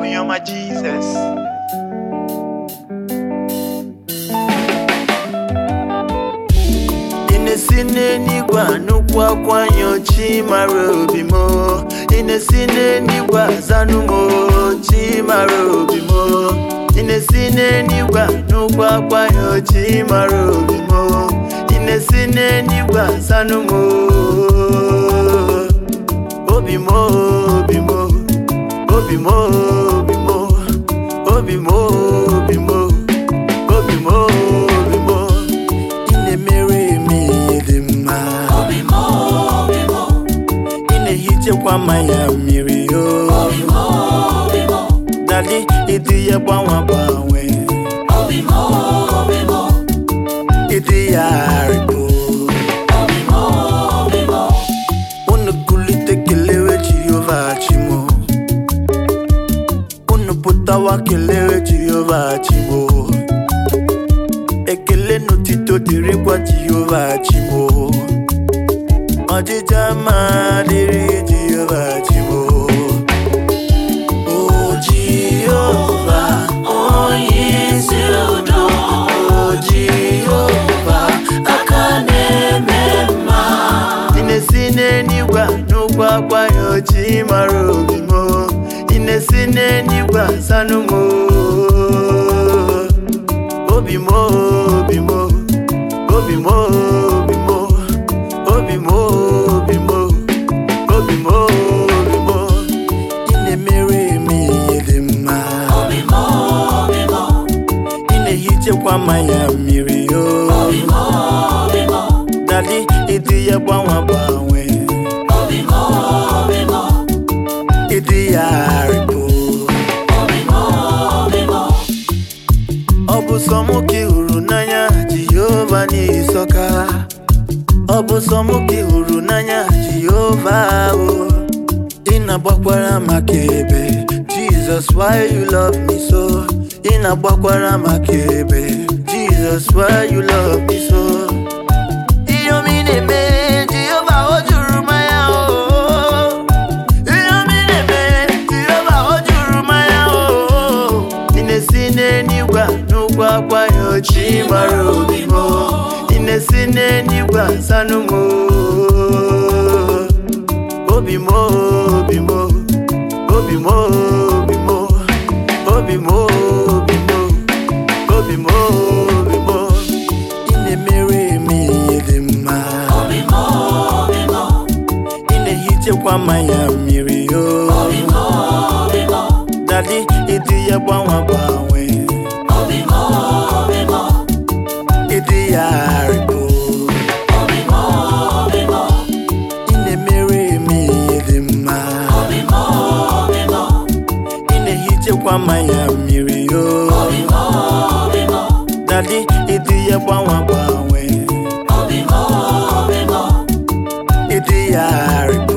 you're my Jesus. Inesine nigwa nukwa kwanyo chimarobimo. Inesine nigwa zanumo chimarobimo. Inesine nigwa nukwa kwanyo chimarobimo. Inesine nigwa zanumo obimo obimo obimo obimo obimo obimo obimo obimo inemere mi edema obimo obimo inehije kwa maya miri yo obimo obimo dali idiye bwanwa bwanwe obimo obimo idiye aripo obimo obimo unukulite kelewe Jehovah chimo unuputawa kelewe Jehovah chimo ekele nutito diri kwa Jehovah chimo ojijama diri Jehovah chimo. Oh Jehovah, oh yes you do. Oh Jehovah, akane mema. Inesine niwa nukwa kwa yo chimarobimo. Inesine niwa sanumo obimo obimo obimo obimo obimo obimo obimo obimo inemere mi edema obimo obimo inehije kwa maya miri yo obimo obimo dali idiye bwanwa bwanwe obimo obimo idiye aripo obimo obimo obusomuki urunanya Jehovah ni soka obusomuki urunanya Jehovah o inagbakwara makebe Jesus why you love me so inagbakwara makebe Jesus why you love me so iyo mine me Jehovah ojurumaya o iyo mine me Jehovah ojurumaya o inesine niwa nukwa kwa yo chimarobimo. Inesine niwa sanumo obimo obimo obimo obimo obimo obimo obimo obimo inemere mi edema obimo obimo inehije kwa maya miri yo obimo obimo dali idiye bwanwa bwanwe obimo obimo idiye aripo obimo obimo inemere mi edema obimo obimo inehije kwa maya miri yo obimo obimo dali idiye bwanwa bwanwe obimo obimo idiye aripo